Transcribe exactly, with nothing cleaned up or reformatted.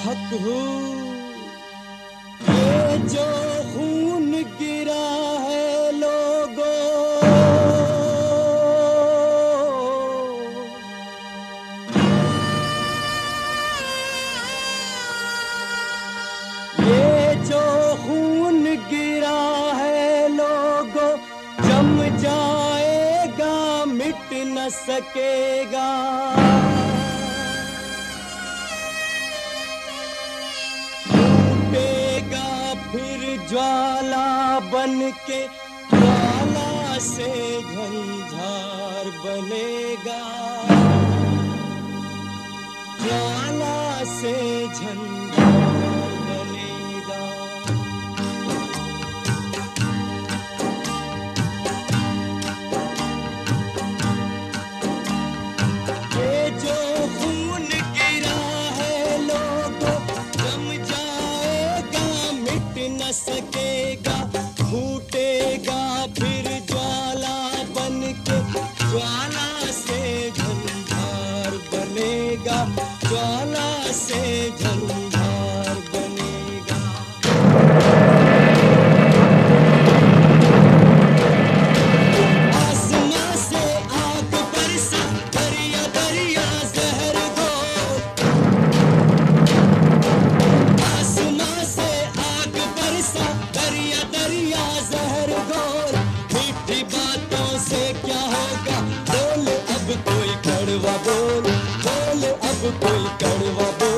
हक हूँ। ये जो खून गिरा है लोगों, ये जो खून गिरा है लोगों, जम जाएगा मिट न सकेगा। फिर ज्वाला बन के ज्वाला से झंझार बनेगा, ज्वाला से झंझार बनेगा। ये जो खून गिरा है लोगों, जम जाएगा मिट न सकेगा। फूटेगा फिर ज्वाला बन के ज्वाला से झंझार बनेगा, ज्वाला से झंझार बनेगा। आसमां से आग बरसा, दरिया दरिया जहर घोल। आसमां से आग बरसा, दरिया दरिया जहर घोल। मीठी बातों से क्या होगा, बोल अब कोई कड़वा बोल, बोल अब कोई कड़वा बोल।